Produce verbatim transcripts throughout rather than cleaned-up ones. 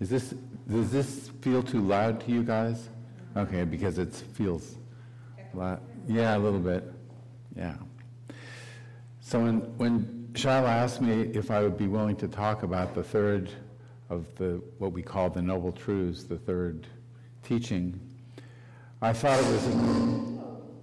Is this, does this feel too loud to you guys? Okay, because it feels loud. Yeah, a little bit. Yeah. So when, when Shyla asked me if I would be willing to talk about the third of the, what we call the Noble Truths, the third teaching, I thought it was a,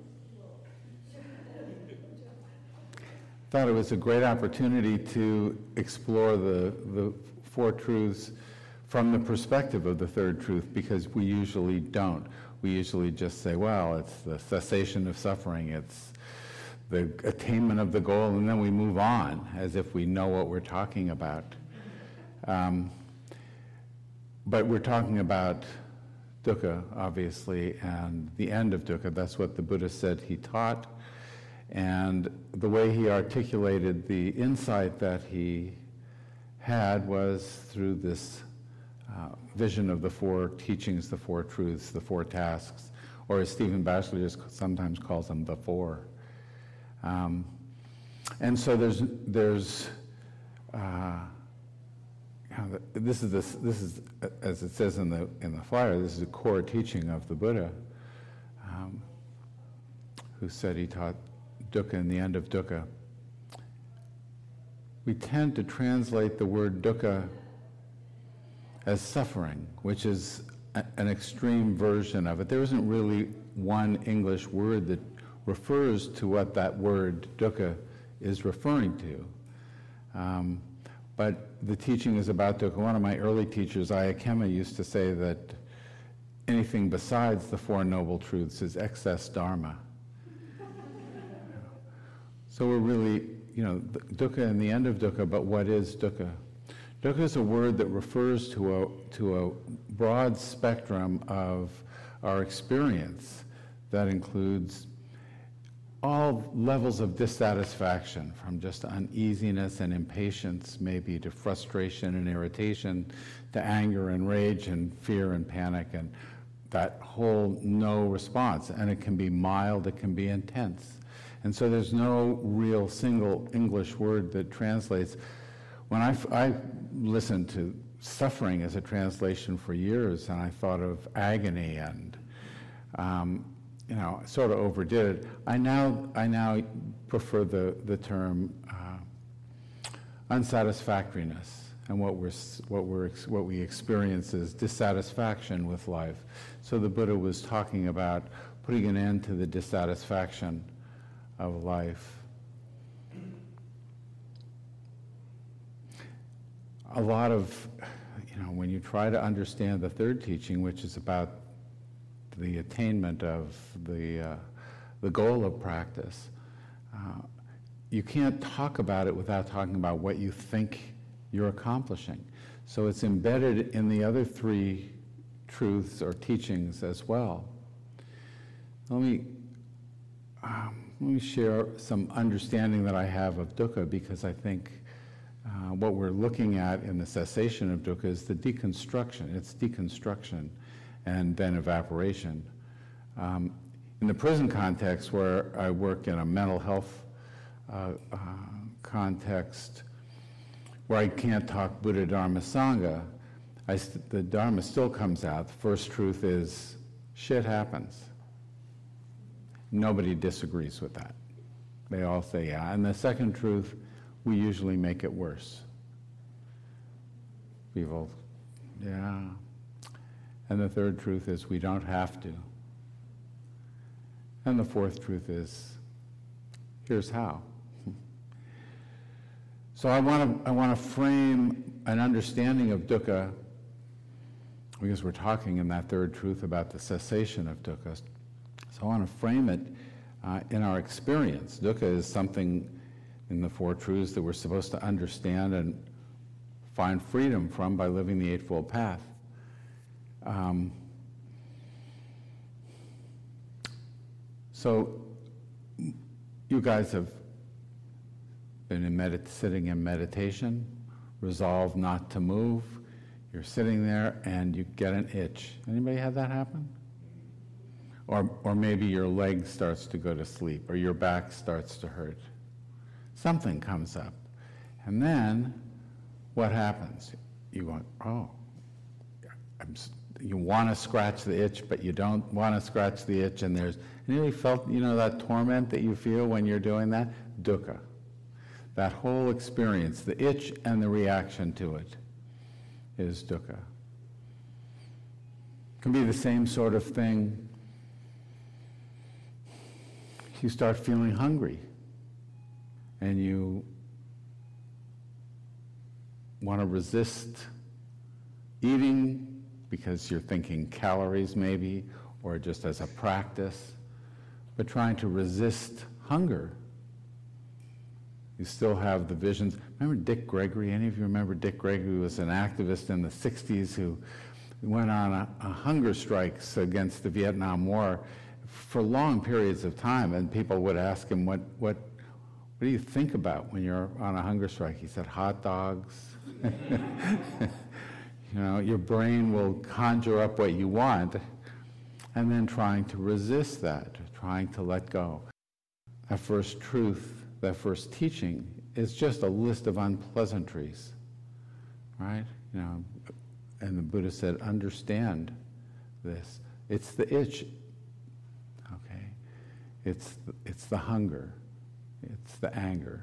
thought it was a great opportunity to explore the, the Four Truths from the perspective of the third truth, because we usually don't. We usually just say, well, it's the cessation of suffering, it's the attainment of the goal, and then we move on as if we know what we're talking about. Um, but we're talking about dukkha, obviously, and the end of dukkha. That's what the Buddha said he taught. And the way he articulated the insight that he had was through this uh, vision of the four teachings, the four truths, the four tasks, or as Stephen Batchelor just sometimes calls them, the four. Um, and so there's, there's uh, this is this, this is as it says in the in the flyer. This is a core teaching of the Buddha, um, who said he taught dukkha and the end of dukkha. We tend to translate the word dukkha as suffering, which is a, an extreme version of it. There isn't really one English word that refers to what that word dukkha is referring to. Um, but the teaching is about dukkha. One of my early teachers, Ayakema, used to say that anything besides the Four Noble Truths is excess dharma. So we're really, you know, dukkha and the end of dukkha, but what is dukkha? Dukkha is a word that refers to a, to a broad spectrum of our experience that includes all levels of dissatisfaction, from just uneasiness and impatience, maybe, to frustration and irritation, to anger and rage and fear and panic, and that whole no response. And it can be mild, it can be intense. And so there's no real single English word that translates. When I, I listened to suffering as a translation for years, and I thought of agony and, um, you know, sort of overdid it. I now, I now prefer the, the term uh, unsatisfactoriness, and what we're, what we're, what we experience is dissatisfaction with life. So the Buddha was talking about putting an end to the dissatisfaction of life. A lot of, you know, when you try to understand the third teaching, which is about the attainment of the, uh, the goal of practice, uh, you can't talk about it without talking about what you think you're accomplishing. So it's embedded in the other three truths or teachings as well. Let me, um, let me share some understanding that I have of dukkha, because I think uh, what we're looking at in the cessation of dukkha is the deconstruction. It's deconstruction and then evaporation. Um, in the prison context, where I work in a mental health uh, uh, context, where I can't talk Buddha, Dharma, Sangha, I st the Dharma still comes out. The first truth is, shit happens. Nobody disagrees with that. They all say, yeah. And the second truth, we usually make it worse. People, yeah. And the third truth is, we don't have to. And the fourth truth is, here's how. So I want to I want to frame an understanding of dukkha, because we're talking in that third truth about the cessation of dukkha. So I want to frame it uh, in our experience. Dukkha is something in the Four Truths that we're supposed to understand and find freedom from by living the Eightfold Path. Um, so you guys have been in medit sitting in meditation, resolve not to move. You're sitting there and you get an itch. Anybody had that happen? Or, or maybe your leg starts to go to sleep, or your back starts to hurt. Something comes up. And then what happens? You go, oh, I'm, you want to scratch the itch, but you don't want to scratch the itch, and there's, and you really felt, you know, that torment that you feel when you're doing that? Dukkha. That whole experience, the itch and the reaction to it, is dukkha. It can be the same sort of thing. You start feeling hungry, and you want to resist eating because you're thinking calories maybe, or just as a practice, but trying to resist hunger. You still have the visions. Remember Dick Gregory? Any of you remember Dick Gregory? Who was an activist in the sixties who went on a, a hunger strikes against the Vietnam War for long periods of time, and people would ask him, what, what, what do you think about when you're on a hunger strike? He said, hot dogs. You know, your brain will conjure up what you want, and then trying to resist that, trying to let go. That first truth, that first teaching is just a list of unpleasantries, right? You know, and the Buddha said, understand this. It's the itch, okay? It's the, it's the hunger. It's the anger.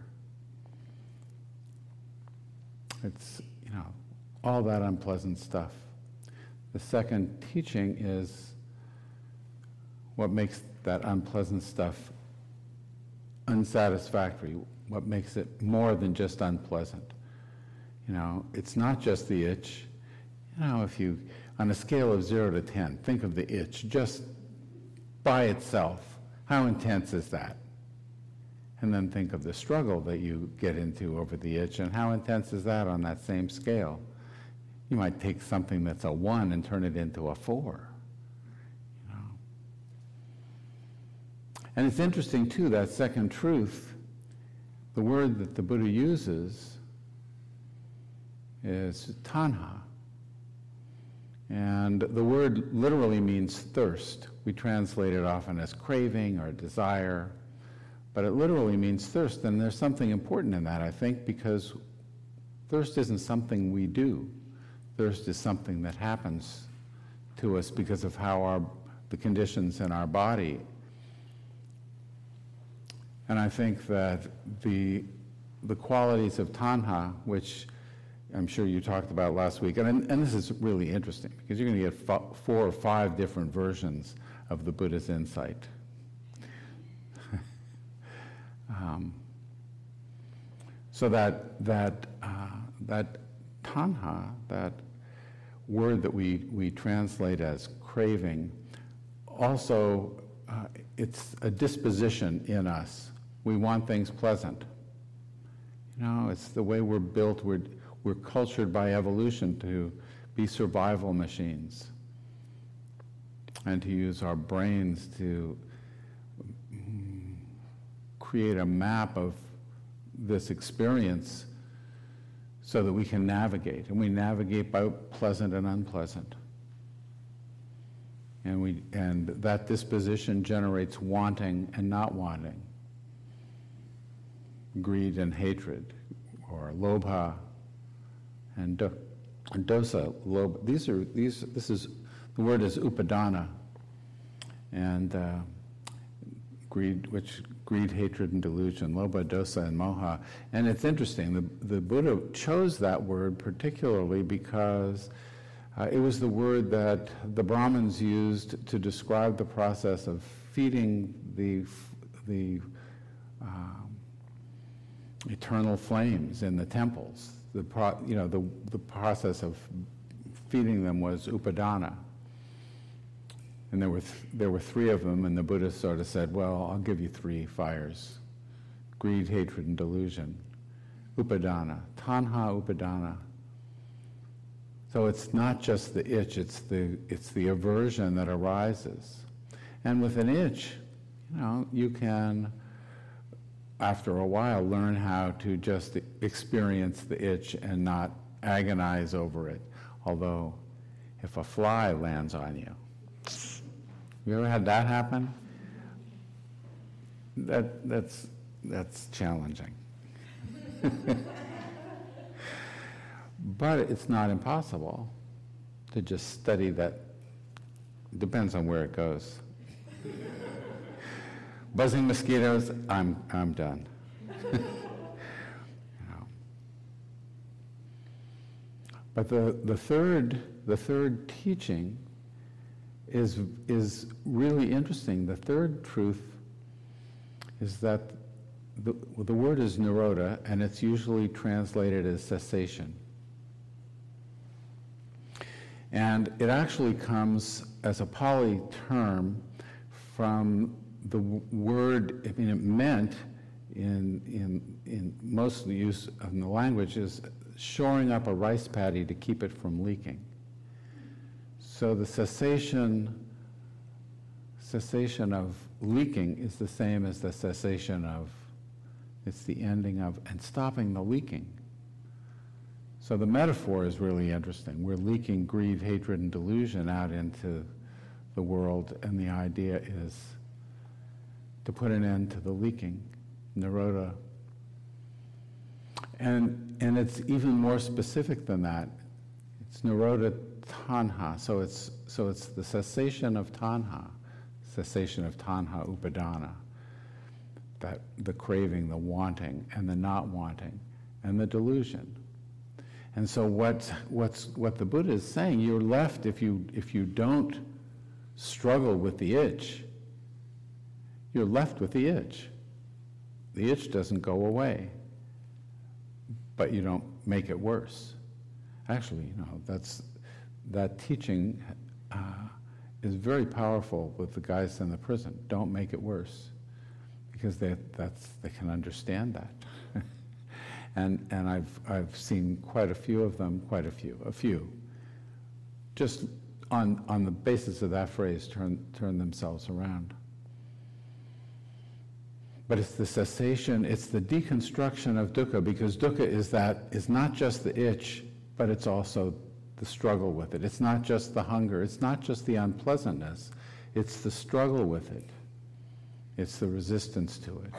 It's, you know, all that unpleasant stuff. The second teaching is what makes that unpleasant stuff unsatisfactory, what makes it more than just unpleasant. You know, it's not just the itch. You know, if you, on a scale of zero to ten, think of the itch just by itself. How intense is that? And then think of the struggle that you get into over the itch, and how intense is that on that same scale? You might take something that's a one and turn it into a four. You know? And it's interesting, too, that second truth, the word that the Buddha uses is tanha. And the word literally means thirst. We translate it often as craving or desire, but it literally means thirst. And there's something important in that, I think, because thirst isn't something we do. Thirst is something that happens to us because of how our, the conditions in our body. And I think that the, the qualities of tanha, which I'm sure you talked about last week, and, and this is really interesting because you're going to get fo- four or five different versions of the Buddha's insight. um, so that, that, uh, that tanha, that word that we, we translate as craving, also uh, it's a disposition in us. We want things pleasant. You know, it's the way we're built. We're, we're cultured by evolution to be survival machines and to use our brains to create a map of this experience so that we can navigate. And we navigate by pleasant and unpleasant. And, we, and that disposition generates wanting and not wanting. Greed and hatred, or lobha and, do, and dosa. Lob, these are, these, this is, the word is upadana. And uh, greed, which greed, hatred, and delusion, lobha, dosa, and moha. And it's interesting, the, the Buddha chose that word particularly because uh, it was the word that the Brahmins used to describe the process of feeding the, the um, eternal flames in the temples. The pro, you know, the, the process of feeding them was upadana. And there were, th- there were three of them, and the Buddha sort of said, well, I'll give you three fires. Greed, hatred, and delusion. Upadana. Tanha upadana. So it's not just the itch, it's the, it's the aversion that arises. And with an itch, you know, you can, after a while, learn how to just experience the itch and not agonize over it. Although, if a fly lands on you, you ever had that happen? That, that's, that's challenging. But it's not impossible to just study that. Depends on where it goes. Buzzing mosquitoes, I'm, I'm done. You know. But the, the, third, the third teaching is, is really interesting. The third truth is that the, the word is nirodha, and it's usually translated as cessation. And it actually comes as a Pali term from the word, I mean, it meant in, in, in most of the use of the language is shoring up a rice paddy to keep it from leaking. So the cessation, cessation of leaking is the same as the cessation of, it's the ending of, and stopping the leaking. So the metaphor is really interesting. We're leaking greed, hatred, and delusion out into the world, and the idea is to put an end to the leaking, nirodha. And, and it's even more specific than that. It's nirodha tanha, so it's, so it's the cessation of tanha, cessation of tanha upadana, that the craving, the wanting, and the not wanting, and the delusion. And so what, what's, what the Buddha is saying, you're left, if you, if you don't struggle with the itch, you're left with the itch. The itch doesn't go away, but you don't make it worse. Actually, you know, that's, that teaching uh, is very powerful with the guys in the prison. Don't make it worse, because they, that's, they can understand that. And, and I've, I've seen quite a few of them, quite a few, a few, just on, on the basis of that phrase, turn, turn themselves around. But it's the cessation, it's the deconstruction of dukkha, because dukkha is that, is not just the itch, but it's also the struggle with it. It's not just the hunger, it's not just the unpleasantness, it's the struggle with it. It's the resistance to it.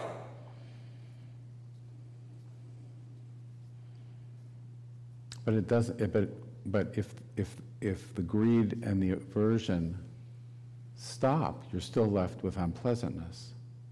But it doesn't. It, but but if if if the greed and the aversion stop, you're still left with unpleasantness.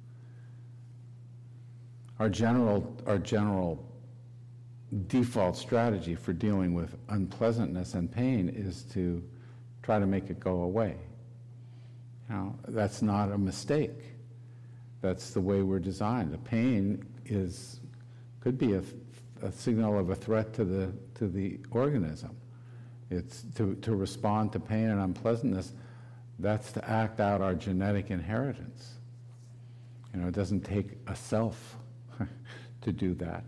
Our general our general default strategy for dealing with unpleasantness and pain is to try to make it go away. You know, that's not a mistake. That's the way we're designed. The pain is could be a a signal of a threat to the to the organism. It's to, to respond to pain and unpleasantness. That's to act out our genetic inheritance. You know, it doesn't take a self to do that.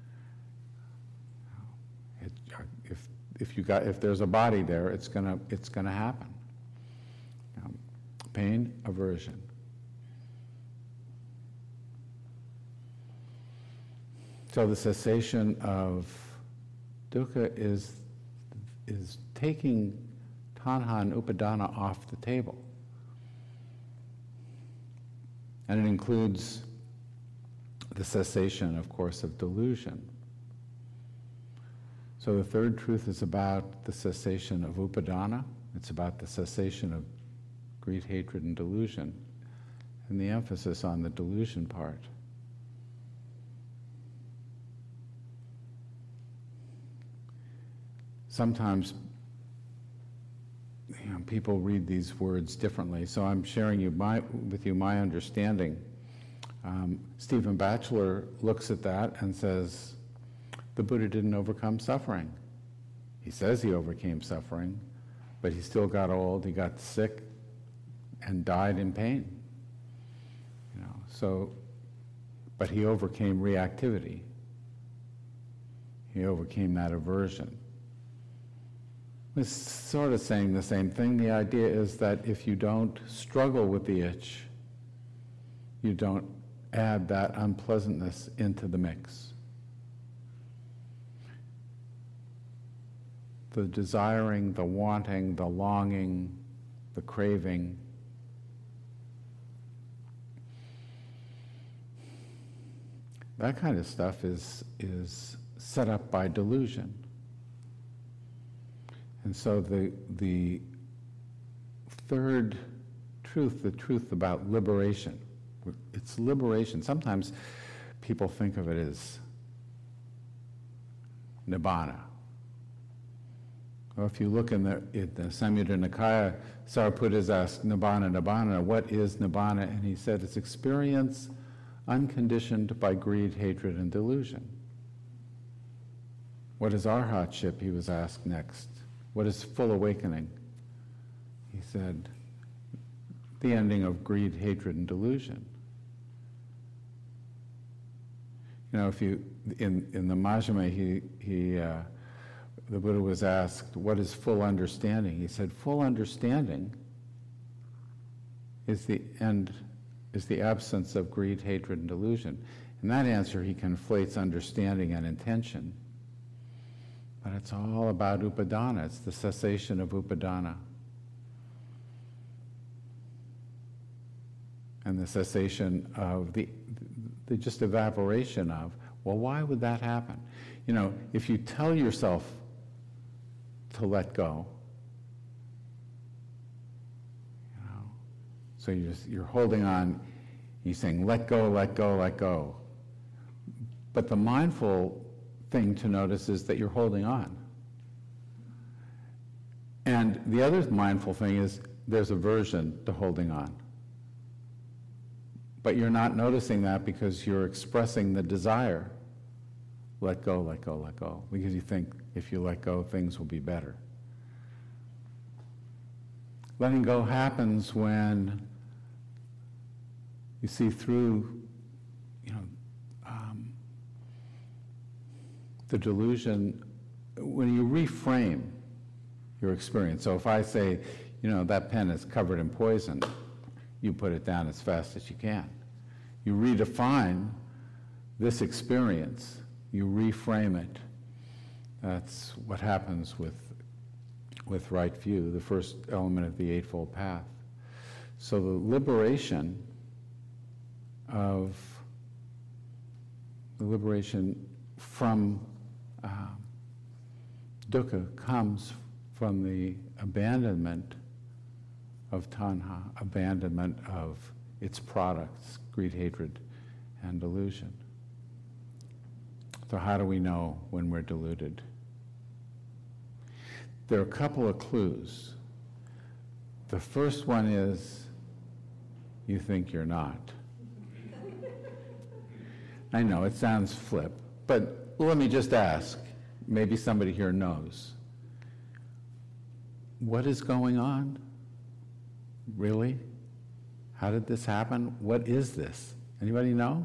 It, if if you got if there's a body there, it's gonna it's gonna happen. Um, pain, aversion. So the cessation of dukkha is, is taking tanha and upadana off the table. And it includes the cessation, of course, of delusion. So the third truth is about the cessation of upadana. It's about the cessation of greed, hatred, and delusion. And the emphasis on the delusion part. Sometimes, you know, people read these words differently, so I'm sharing you my, with you my understanding. Um, Stephen Batchelor looks at that and says, the Buddha didn't overcome suffering. He says he overcame suffering, but he still got old, he got sick, and died in pain. You know, so, but he overcame reactivity. He overcame that aversion. It's sort of saying the same thing. The idea is that if you don't struggle with the itch, you don't add that unpleasantness into the mix. The desiring, the wanting, the longing, the craving, that kind of stuff is, is set up by delusion. And so the, the third truth, the truth about liberation, it's liberation. Sometimes people think of it as nibbana. Well, if you look in the, in the Samyutta Nikaya, Sariputta is asked, nibbana, nibbana, what is nibbana? And he said, it's experience unconditioned by greed, hatred, and delusion. What is arhatship? He was asked next. What is full awakening? He said, the ending of greed, hatred, and delusion. You know, if you, in, in the Majjhima, he, he, uh, the Buddha was asked, what is full understanding? He said, full understanding is the end, is the absence of greed, hatred, and delusion. In that answer, he conflates understanding and intention. But it's all about upadana. It's the cessation of upadana. And the cessation of the, the just evaporation of, well, why would that happen? You know, if you tell yourself to let go, you know, so you're, just, you're holding on, you're saying, let go, let go, let go. But the mindful thing to notice is that you're holding on. And the other mindful thing is there's aversion to holding on. But you're not noticing that because you're expressing the desire. Let go, let go, let go. Because you think if you let go, things will be better. Letting go happens when you see through, you know, um, the delusion, when you reframe your experience. So if I say, you know, that pen is covered in poison, you put it down as fast as you can. You redefine this experience, you reframe it. That's what happens with, with right view, the first element of the Eightfold Path. So the liberation of, the liberation from uh, dukkha comes from the abandonment of tanha, abandonment of its products, greed, hatred, and delusion. So how do we know when we're deluded? There are a couple of clues. The first one is you think you're not. I know, it sounds flip, but let me just ask, maybe somebody here knows. What is going on? Really? How did this happen? What is this? Anybody know?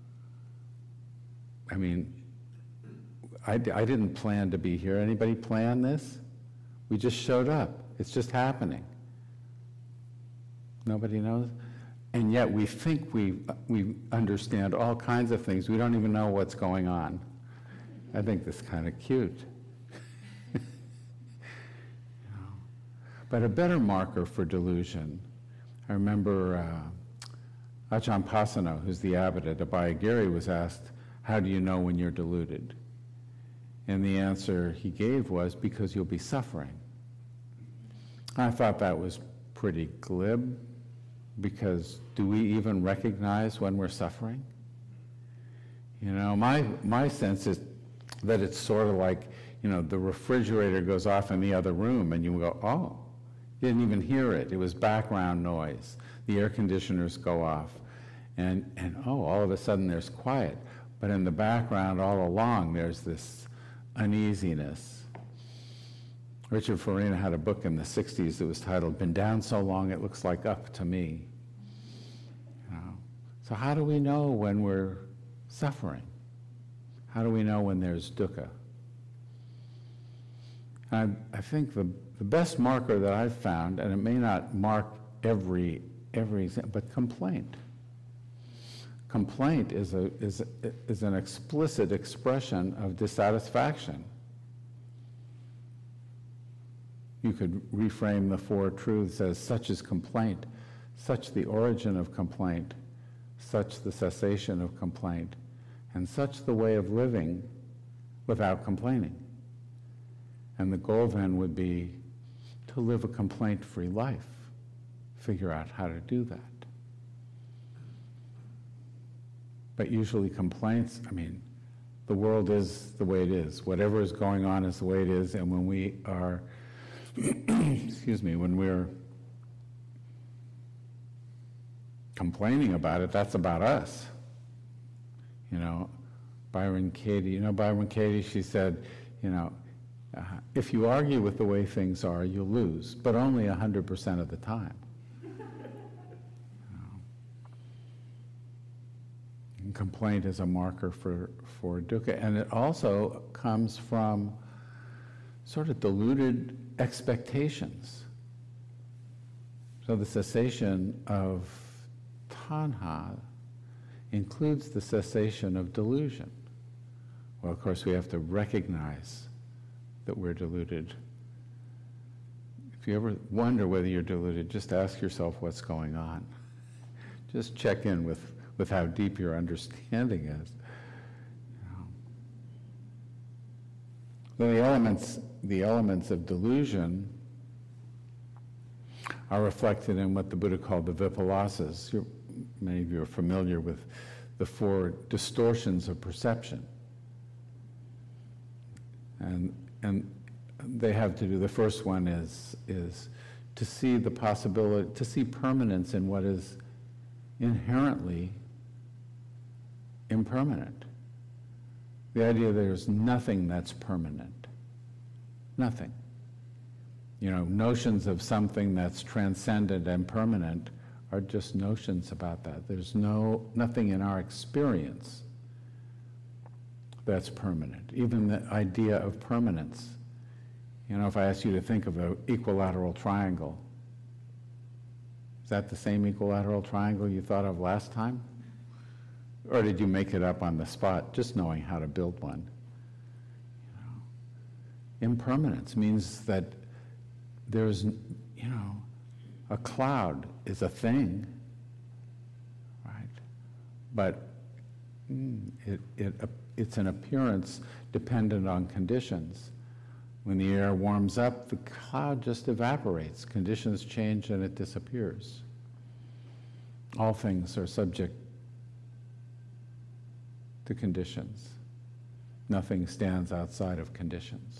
I mean, I, I didn't plan to be here. Anybody plan this? We just showed up. It's just happening. Nobody knows? And yet we think we, we understand all kinds of things. We don't even know what's going on. I think that's kind of cute. You know? But a better marker for delusion, I remember uh, Ajahn Pasano, who's the abbot at Abhayagiri, was asked, how do you know when you're deluded? And the answer he gave was, because you'll be suffering. I thought that was pretty glib, because do we even recognize when we're suffering? You know, my, my sense is that it's sort of like, you know, the refrigerator goes off in the other room and you go, oh, you didn't even hear it. It was background noise. The air conditioners go off and, and oh, all of a sudden there's quiet. But in the background all along there's this uneasiness. Richard Farina had a book in the sixties that was titled, Been Down So Long It Looks Like Up to Me. You know? So how do we know when we're suffering? How do we know when there's dukkha? And I, I think the, the best marker that I've found, and it may not mark every, every but complaint. Complaint is, a, is, is an explicit expression of dissatisfaction. You could reframe the Four Truths as such is complaint, such the origin of complaint, such the cessation of complaint, and such the way of living without complaining. And the goal then would be to live a complaint-free life, figure out how to do that. But usually complaints, I mean, the world is the way it is. Whatever is going on is the way it is, and when we are, excuse me, when we're complaining about it, that's about us. You know, Byron Katie, you know Byron Katie, she said, you know, uh, if you argue with the way things are, you'll lose, but only one hundred percent of the time. Complaint is a marker for, for dukkha, and it also comes from sort of deluded expectations. So the cessation of tanha includes the cessation of delusion. Well, of course, we have to recognize that we're deluded. If you ever wonder whether you're deluded, just ask yourself what's going on. Just check in with with how deep your understanding is. So the elements, the elements of delusion are reflected in what the Buddha called the vipalasas. You're, many of you are familiar with the four distortions of perception. And, and they have to do, the first one is, is to see the possibility, to see permanence in what is inherently impermanent. The idea that there's nothing that's permanent. Nothing. You know, notions of something that's transcendent and permanent are just notions about that. There's no, nothing in our experience that's permanent. Even the idea of permanence. You know, if I ask you to think of an equilateral triangle, is that the same equilateral triangle you thought of last time? Or did you make it up on the spot, just knowing how to build one? You know, impermanence means that there's, you know, a cloud is a thing, right? But mm, it, it, it's an appearance dependent on conditions. When the air warms up, the cloud just evaporates. Conditions change and it disappears. All things are subject to conditions. Nothing stands outside of conditions.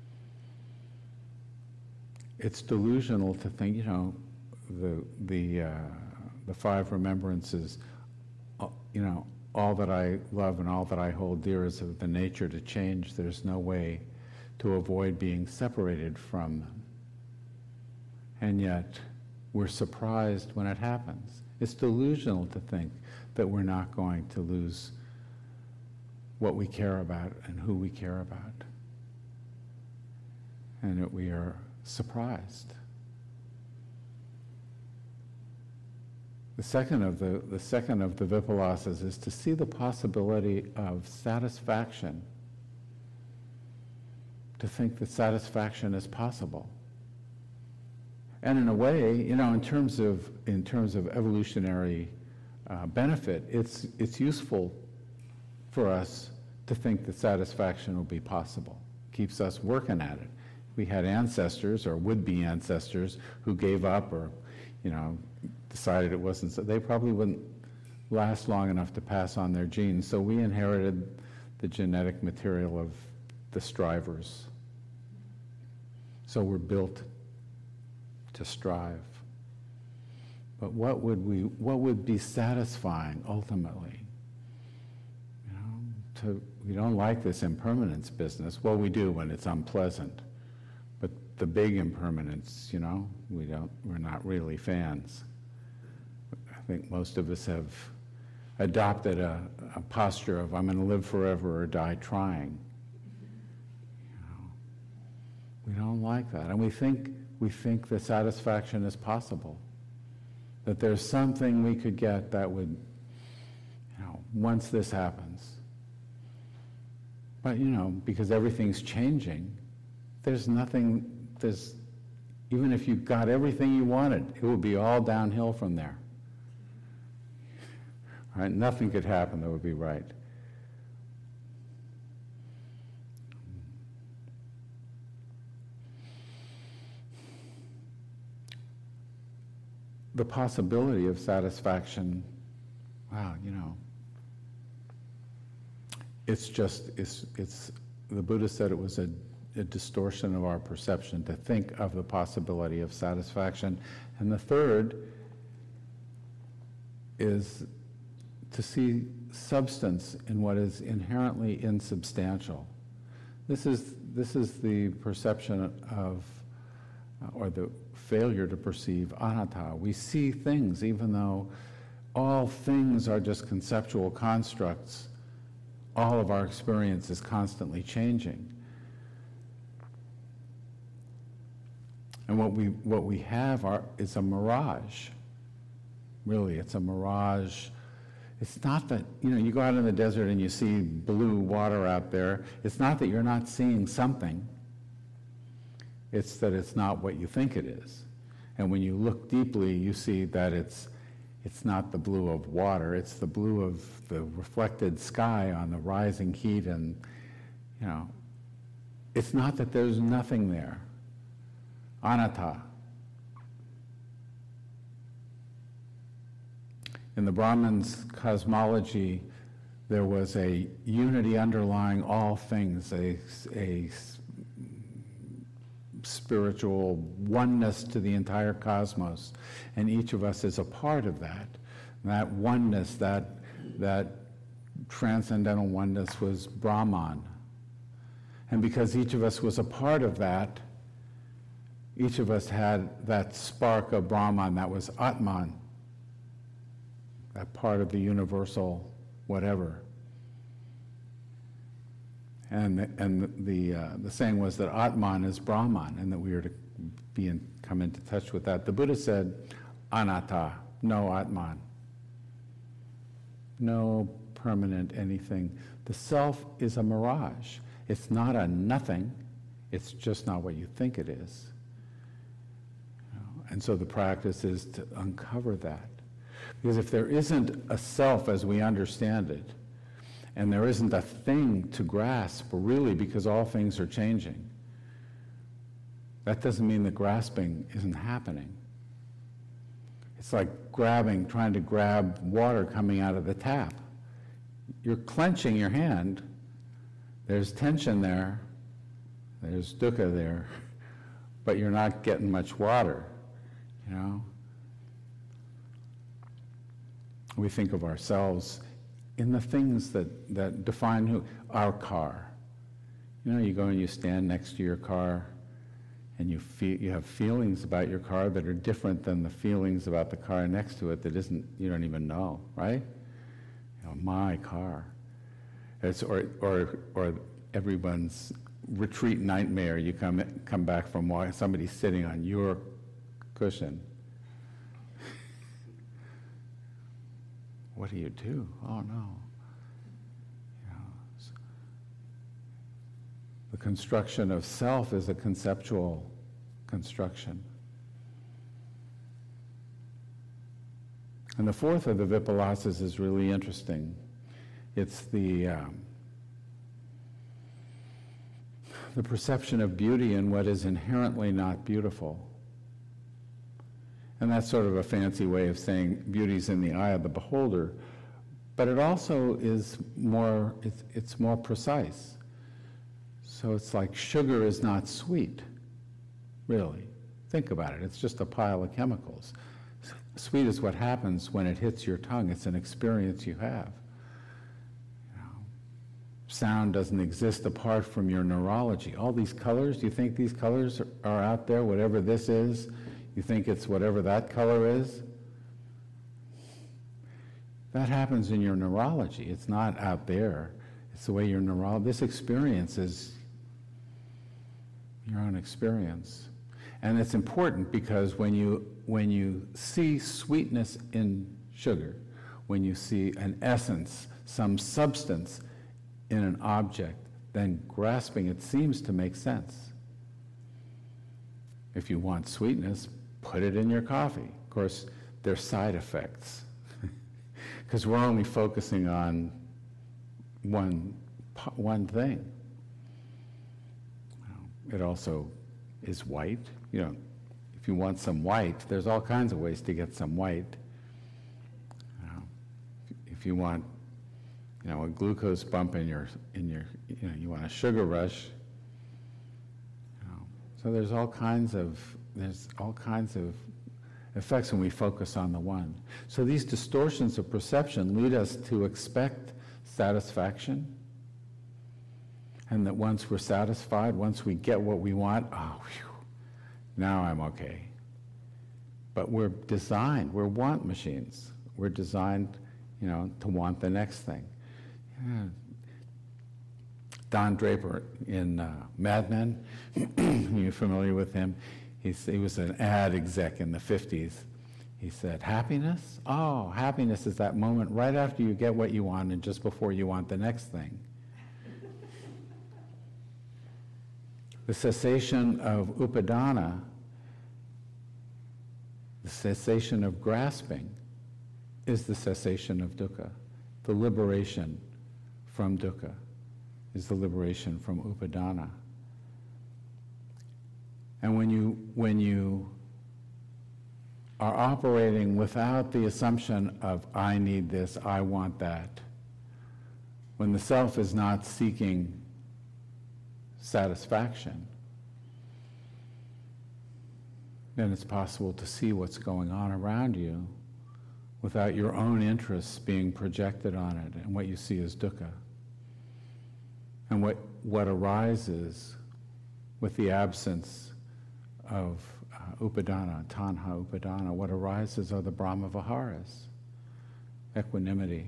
It's delusional to think, you know, the the uh, the five remembrances, uh, you know, all that I love and all that I hold dear is of the nature to change. There's no way to avoid being separated from them. And yet, we're surprised when it happens. It's delusional to think that we're not going to lose what we care about and who we care about, and that we are surprised. The second of the, the second of the vipalasas is to see the possibility of satisfaction, to think that satisfaction is possible. And in a way, you know, in terms of in terms of evolutionary uh, benefit, it's it's useful for us to think that satisfaction will be possible. Keeps us working at it. We had ancestors or would-be ancestors who gave up or, you know, decided it wasn't, so they probably wouldn't last long enough to pass on their genes. So we inherited the genetic material of the strivers. So we're built to strive. But what would we, what would be satisfying ultimately? You know, to, we don't like this impermanence business. Well, we do when it's unpleasant. But the big impermanence, you know, we don't, we're not really fans. I think most of us have adopted a, a posture of I'm going to live forever or die trying. You know, we don't like that. And we think, we think that satisfaction is possible. That there's something we could get that would, you know, once this happens. But, you know, because everything's changing, there's nothing, there's, even if you got everything you wanted, it would be all downhill from there. Right? Nothing could happen that would be right. the possibility of satisfaction, wow, you know, it's just, it's, it's the Buddha said it was a, a distortion of our perception to think of the possibility of satisfaction. And the third is to see substance in what is inherently insubstantial. This is, this is the perception of, or the failure to perceive anatta. We see things even though all things are just conceptual constructs. All of our experience is constantly changing. And what we, what we have are, is a mirage. Really, it's a mirage. It's not that, you know, you go out in the desert and you see blue water out there. It's not that you're not seeing something. It's that it's not what you think it is. And when you look deeply, you see that it's, it's not the blue of water. It's the blue of the reflected sky on the rising heat. And, you know, it's not that there's nothing there. Anatta. In the Brahman's cosmology, there was a unity underlying all things, a, a spiritual oneness to the entire cosmos, and each of us is a part of that. And that oneness, that, that transcendental oneness was Brahman. And because each of us was a part of that, each of us had that spark of Brahman, that was Atman, that part of the universal whatever. And the, and the, uh, the saying was that Atman is Brahman, and that we are to be in, come into touch with that. The Buddha said, anatta, no Atman. No permanent anything. The self is a mirage. It's not a nothing. It's just not what you think it is. You know? And so the practice is to uncover that. Because if there isn't a self as we understand it, and there isn't a thing to grasp, really, because all things are changing, that doesn't mean that grasping isn't happening. It's like grabbing, trying to grab water coming out of the tap. You're clenching your hand. There's tension there. There's dukkha there. But you're not getting much water, you know? We think of ourselves in the things that, that define who, our car. You know, you go and you stand next to your car, and you feel, you have feelings about your car that are different than the feelings about the car next to it that isn't, you don't even know, right? You know, my car. It's, or, or, or everyone's retreat nightmare, you come, come back from walking, somebody sitting on your cushion. What do you do? Oh no. You know, so the construction of self is a conceptual construction. And the fourth of the Vipalasas is really interesting. It's the um, the perception of beauty in what is inherently not beautiful. And that's sort of a fancy way of saying beauty's in the eye of the beholder, but it also is more, it's, it's more precise. So it's like sugar is not sweet, really. Think about it, it's just a pile of chemicals. Sweet is what happens when it hits your tongue. It's an experience you have. You know, sound doesn't exist apart from your neurology. All these colors, do you think these colors are, are out there, whatever this is? You think it's whatever that color is? That happens in your neurology. It's not out there. It's the way your neurology, this experience is your own experience. And it's important because when you, when you see sweetness in sugar, when you see an essence, some substance in an object, then grasping it seems to make sense. If you want sweetness, put it in your coffee. Of course, there's side effects because we're only focusing on one, one thing. It also is white. You know, if you want some white, there's all kinds of ways to get some white. You know, if you want, you know, a glucose bump in your, in your, you know, you want a sugar rush. You know, so there's all kinds of, there's all kinds of effects when we focus on the one. So these distortions of perception lead us to expect satisfaction, and that once we're satisfied, once we get what we want, oh, whew, now I'm okay. But we're designed, we're want machines. We're designed, you know, to want the next thing. Yeah. Don Draper in uh, Mad Men, you're familiar with him? He's, he was an ad exec in the fifties. He said, happiness? Oh, happiness is that moment right after you get what you want and just before you want the next thing. The cessation of upadana, the cessation of grasping, is the cessation of dukkha. The liberation from dukkha is the liberation from upadana. And when you, when you are operating without the assumption of, I need this, I want that, when the self is not seeking satisfaction, then it's possible to see what's going on around you without your own interests being projected on it, and what you see is dukkha. And what, what arises with the absence of uh, upadana, tanha upadana, what arises are the brahma-viharas, equanimity.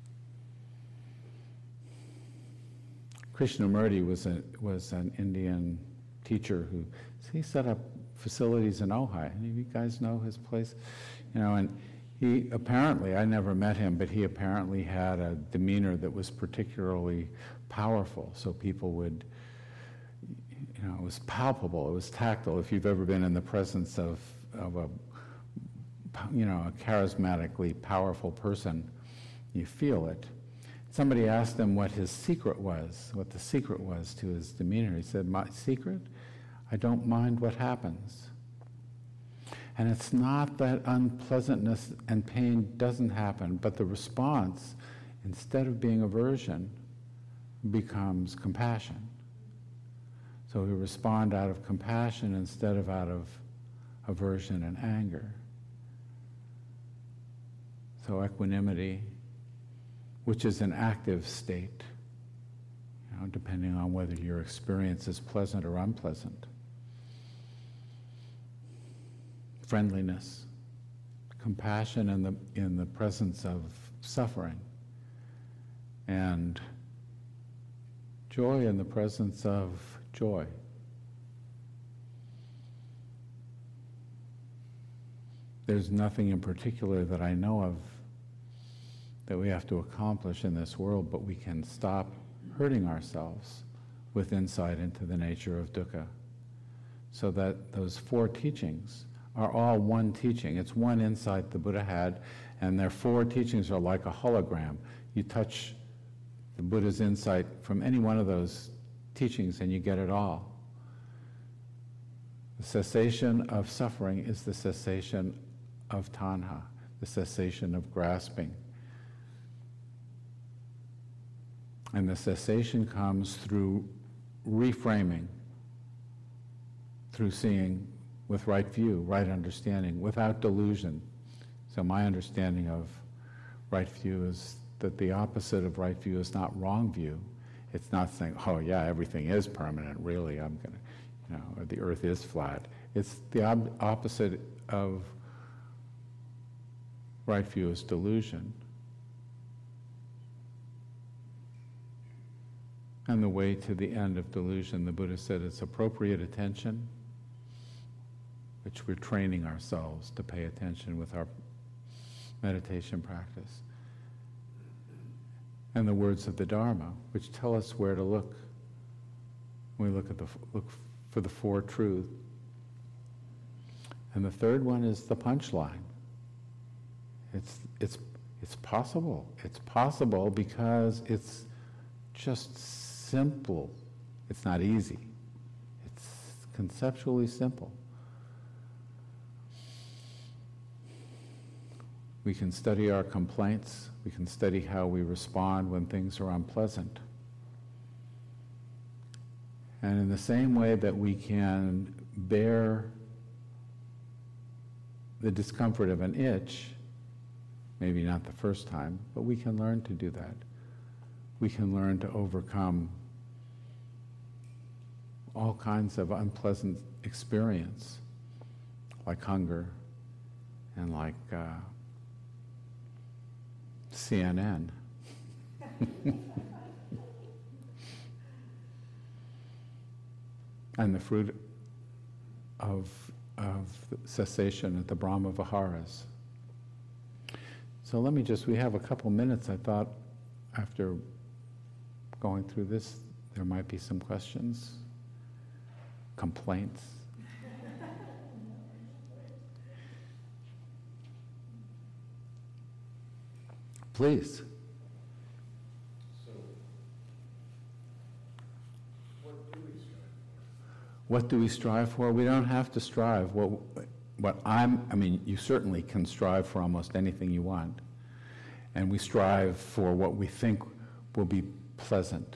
Krishnamurti was, a, was an Indian teacher who, he set up facilities in Ojai. Any of you guys know his place? You know, and he apparently, I never met him, but he apparently had a demeanor that was particularly powerful, so people would, you know, it was palpable, it was tactile. If you've ever been in the presence of, of a, you know, a charismatically powerful person, you feel it. Somebody asked him what his secret was, what the secret was to his demeanor. He said, my secret? I don't mind what happens. And it's not that unpleasantness and pain doesn't happen, but the response, instead of being aversion, becomes compassion. So we respond out of compassion instead of out of aversion and anger. So equanimity, which is an active state, you know, depending on whether your experience is pleasant or unpleasant. Friendliness, compassion in the, in the presence of suffering, and joy in the presence of joy. There's nothing in particular that I know of that we have to accomplish in this world, but we can stop hurting ourselves with insight into the nature of dukkha. So that those four teachings are all one teaching. It's one insight the Buddha had, and their four teachings are like a hologram. You touch the Buddha's insight from any one of those teachings and you get it all. The cessation of suffering is the cessation of tanha, the cessation of grasping. And the cessation comes through reframing, through seeing with right view, right understanding, without delusion. So my understanding of right view is that the opposite of right view is not wrong view. It's not saying, oh yeah, everything is permanent, really, I'm gonna, you know, or the earth is flat. It's the ob- opposite of right view is delusion. And the way to the end of delusion, the Buddha said, it's appropriate attention, which we're training ourselves to pay attention with our meditation practice. And the words of the Dharma, which tell us where to look. We look at the look for the four truths. And the third one is the punchline. It's it's it's possible. It's possible because it's just simple. It's not easy. It's conceptually simple. We can study our complaints. We can study how we respond when things are unpleasant. And in the same way that we can bear the discomfort of an itch, maybe not the first time, but we can learn to do that. We can learn to overcome all kinds of unpleasant experience, like hunger and like uh, C N N. And the fruit of, of cessation at the Brahma Viharas. So let me just, we have a couple minutes. I thought after going through this, there might be some questions, complaints. Please. What do we strive for? We don't have to strive. What, what I'm, I mean, you certainly can strive for almost anything you want. And we strive for what we think will be pleasant.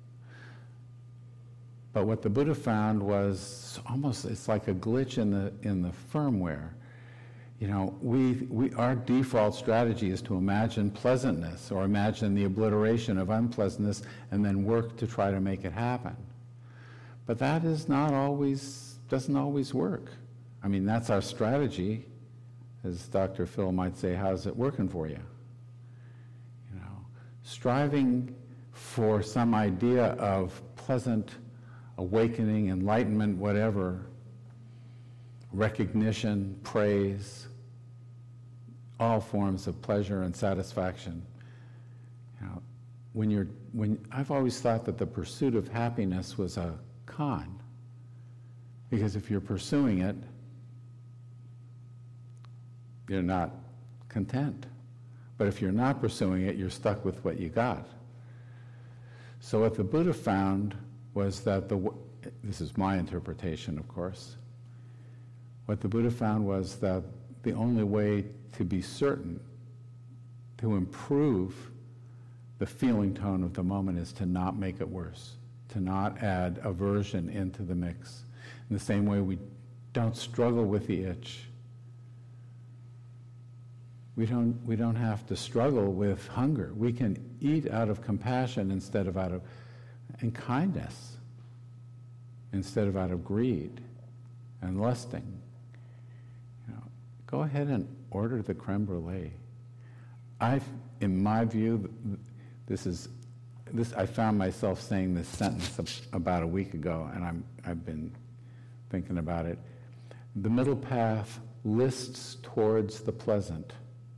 But what the Buddha found was almost, it's like a glitch in the, in the firmware. You know, we, we, our default strategy is to imagine pleasantness or imagine the obliteration of unpleasantness and then work to try to make it happen. But that is not always, doesn't always work. I mean, that's our strategy. As Doctor Phil might say, how's it working for you? You know, striving for some idea of pleasant awakening, enlightenment, whatever, recognition, praise, all forms of pleasure and satisfaction. You know, when you're, when, I've always thought that the pursuit of happiness was a con, because if you're pursuing it, you're not content. But if you're not pursuing it, you're stuck with what you got. So what the Buddha found was that the, this is my interpretation, of course, what the Buddha found was that the only way to be certain, to improve the feeling tone of the moment, is to not make it worse, to not add aversion into the mix. In the same way we don't struggle with the itch. We don't, we don't have to struggle with hunger. We can eat out of compassion instead of out of, and kindness, instead of out of greed and lusting. You know, go ahead and order the creme brulee. I, in my view, this is, this, I found myself saying this sentence about a week ago, and I'm, I've been thinking about it. The middle path lists towards the pleasant.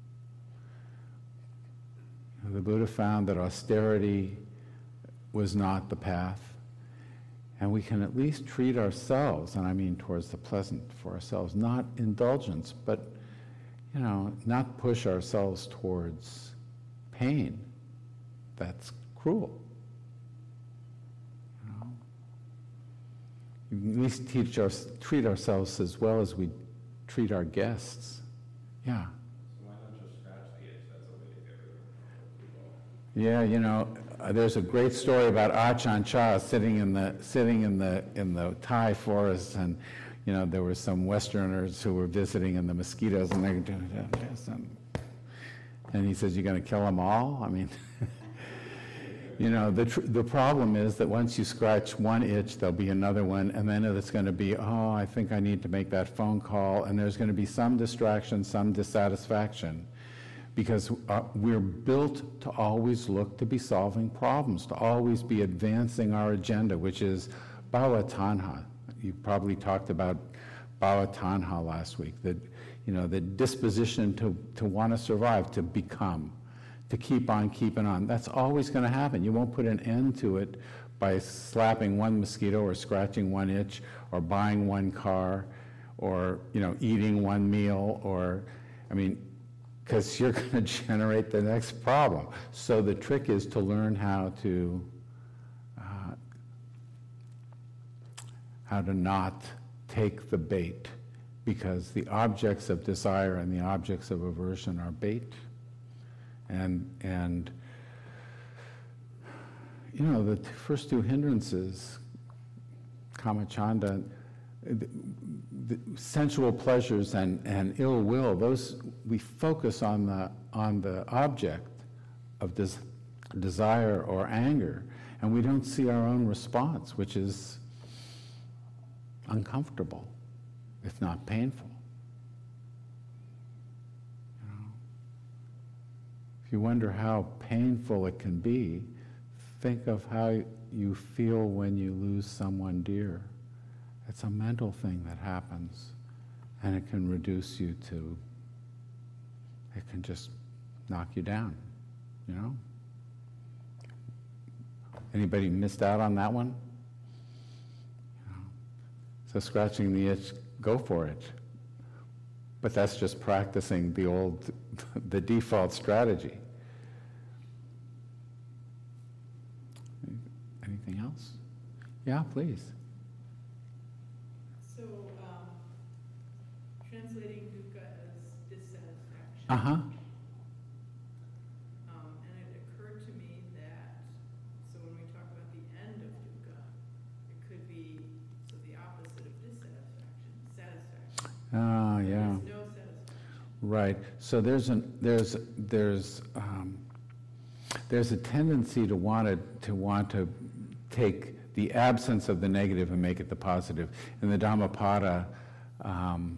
The Buddha found that austerity was not the path, and we can at least treat ourselves, and I mean towards the pleasant for ourselves, not indulgence, but, you know, not push ourselves towards pain. That's cruel. You know? At least teach our, treat ourselves as well as we treat our guests. Yeah. Yeah, you know, uh, there's a great story about Ajahn Chah sitting in the sitting in the in the Thai forest, and you know there were some Westerners who were visiting, and the mosquitoes, and they were doing this, and, and he says, "You're going to kill them all?" I mean, you know, the tr- the problem is that once you scratch one itch, there'll be another one, and then it's going to be, oh, I think I need to make that phone call, and there's going to be some distraction, some dissatisfaction. Because uh, we're built to always look to be solving problems, to always be advancing our agenda, which is bhava tanha. You probably talked about bhava tanha last week, that, you know, the disposition to, to want to survive, to become, to keep on keeping on. That's always going to happen. You won't put an end to it by slapping one mosquito or scratching one itch or buying one car or, you know, eating one meal or, I mean, because you're going to generate the next problem. So the trick is to learn how to uh, how to not take the bait because the objects of desire and the objects of aversion are bait. And, and you know, the t- first two hindrances, kamachanda, the, the sensual pleasures and, and ill will, those, we focus on the, on the object of des- desire or anger, and we don't see our own response, which is uncomfortable, if not painful. You know? If you wonder how painful it can be, think of how you feel when you lose someone dear. It's a mental thing that happens, and it can reduce you to, it can just knock you down, you know? Anybody missed out on that one? You know? So scratching the itch, go for it. But that's just practicing the old, the default strategy. Anything else? Yeah, please. So, um, translating dukkha as dissatisfaction. Uh-huh. Um, and it occurred to me that, so when we talk about the end of dukkha, it could be, so the opposite of dissatisfaction, satisfaction. Ah, yeah. There's no satisfaction. Right. So there's an there's there's um, there's a tendency to want to to want to take the absence of the negative and make it the positive. In the Dhammapada, um,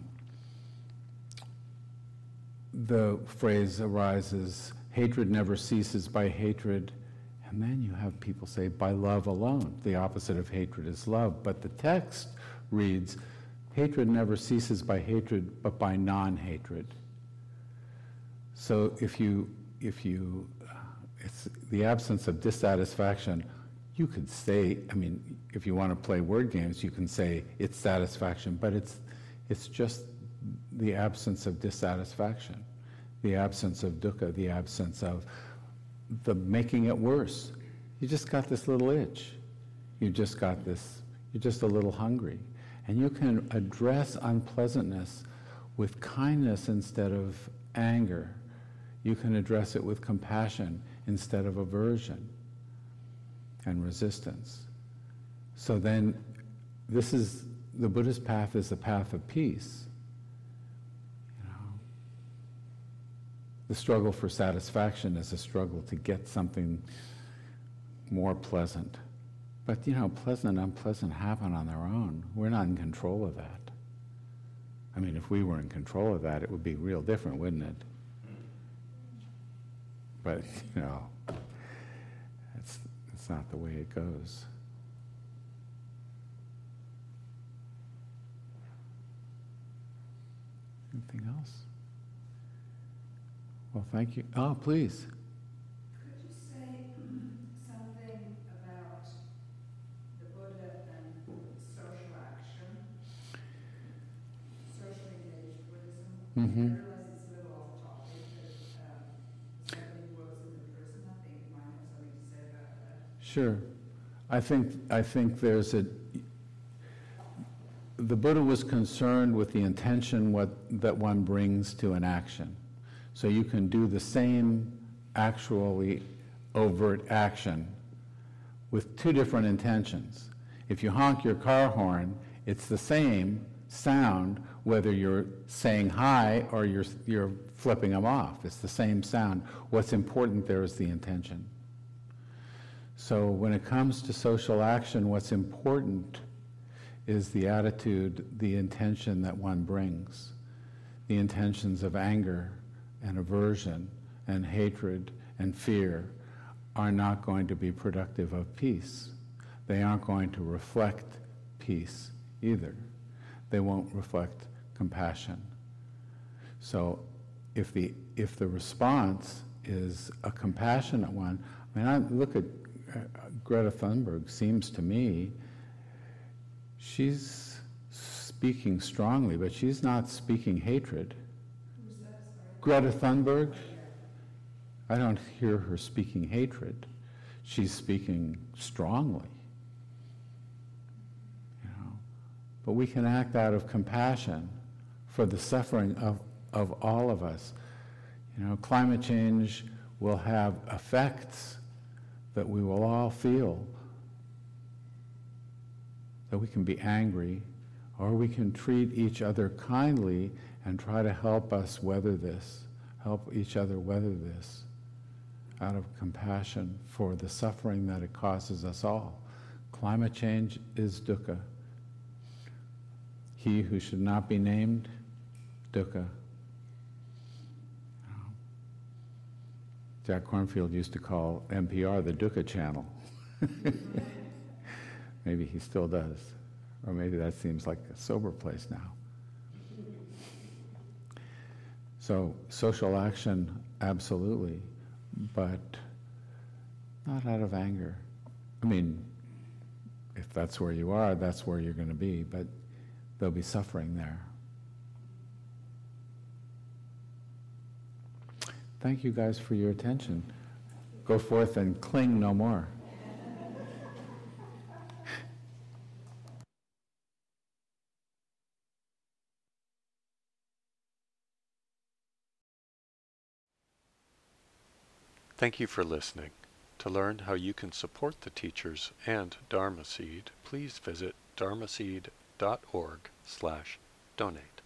the phrase arises, hatred never ceases by hatred, and then you have people say, by love alone. The opposite of hatred is love. But the text reads, hatred never ceases by hatred, but by non-hatred. So if you, if you, uh, it's the absence of dissatisfaction. You could say, I mean, if you want to play word games, you can say it's satisfaction, but it's, it's just the absence of dissatisfaction, the absence of dukkha, the absence of the making it worse. You just got this little itch. You just got this, you're just a little hungry. And you can address unpleasantness with kindness instead of anger. You can address it with compassion instead of aversion and resistance. So then, this is, the Buddhist path is the path of peace. You know, the struggle for satisfaction is a struggle to get something more pleasant. But you know, pleasant and unpleasant happen on their own. We're not in control of that. I mean, if we were in control of that, it would be real different, wouldn't it? But, you know, it's, it's not the way it goes. Anything else? Well, thank you. Oh, please. Could you say something about the Buddha and social action, socially engaged Buddhism? Mm-hmm. I realize it's a little off topic, but um, somebody who works in the prison, I think you might have something to say about that. Sure. I think, I think there's a, the Buddha was concerned with the intention what, that one brings to an action. So you can do the same actually overt action with two different intentions. If you honk your car horn, it's the same sound whether you're saying hi or you're, you're flipping them off. It's the same sound. What's important there is the intention. So when it comes to social action, what's important is the attitude, the intention that one brings. The intentions of anger and aversion and hatred and fear are not going to be productive of peace. They aren't going to reflect peace either. They won't reflect compassion. So if the, if the response is a compassionate one, I mean, I look at uh, Greta Thunberg, seems to me, she's speaking strongly, but she's not speaking hatred. Who's that, sorry? Greta Thunberg, I don't hear her speaking hatred. She's speaking strongly. You know, but we can act out of compassion for the suffering of, of all of us. You know, climate change will have effects that we will all feel, that we can be angry, or we can treat each other kindly and try to help us weather this, help each other weather this, out of compassion for the suffering that it causes us all. Climate change is dukkha. He who should not be named, dukkha. Jack Kornfield used to call N P R the dukkha channel. Maybe he still does. Or maybe that seems like a sober place now. So social action, absolutely, but not out of anger. I mean, if that's where you are, that's where you're going to be, but there'll be suffering there. Thank you guys for your attention. Go forth and cling no more. Thank you for listening. To learn how you can support the teachers and Dharma Seed, please visit dharmaseed dot org slash donate.